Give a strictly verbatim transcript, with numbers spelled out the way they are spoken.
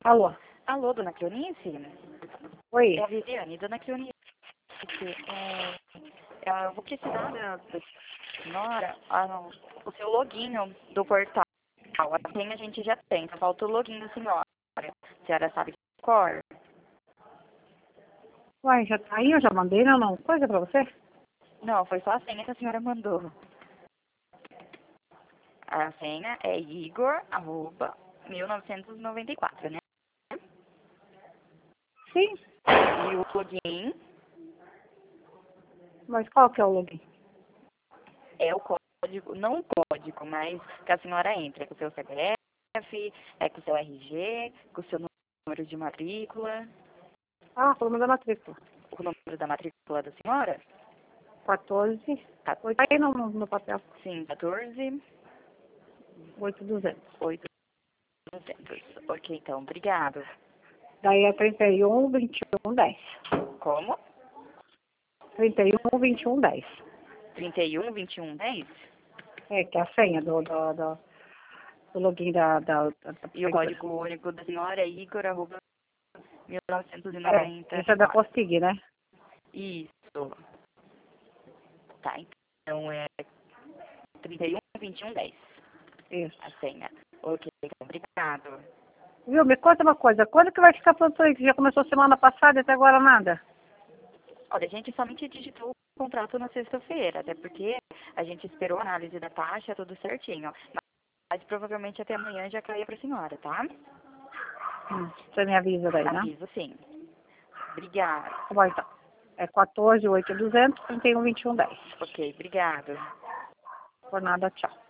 Alô? Alô, dona Cleonice? Oi? É a Viviane. Dona Cleonice, é, é, eu vou precisar da, da senhora ah, o seu login do portal. A senha a gente já tem, só falta o login da senhora. A senhora sabe cor? Uai, já tá aí? Eu já mandei, não, não. Coisa pra você? Não, foi só a senha que a senhora mandou. A senha é igor, arroba, mil novecentos e noventa e quatro, né? Sim. E o login Mas qual que é o login? é o código, não o código, mas que a senhora entra com o seu C P F, é com o seu R G, com o seu número de matrícula, Ah, o nome da matrícula. o número da matrícula da senhora? quatorze. Tá, Oi, tá aí no, no no papel. sim, quatorze, oito mil e duzentos. oito, novecentos. Ok, então, obrigado. Daí é trinta e um, vinte e um, dez. Como? trinta e um, vinte e um, dez. trinta e um, vinte e um, dez? É, que é a senha do, do, do, do login da, da, da, da E o prefeitura. código único da senhora é igor, arroba, mil novecentos e É, noventa esse é e da quatro. Postig, né? Isso. Tá, então é trinta e um, vinte e um, dez. Isso. A senha. Ok, obrigado. Viu, me conta uma coisa. Quando que vai ficar pronto aí? Que já começou semana passada e até agora nada? Olha, a gente somente digitou o contrato na sexta-feira, até porque a gente esperou a análise da taxa, tudo certinho. Mas, mas provavelmente até amanhã já caia para a senhora, tá? Hum, você me avisa daí, né? Aviso sim. Obrigada. Tá bom, então. É quatorze, oito, duzentos, trinta e um, vinte e um, dez. Ok, obrigado. Por nada, tchau.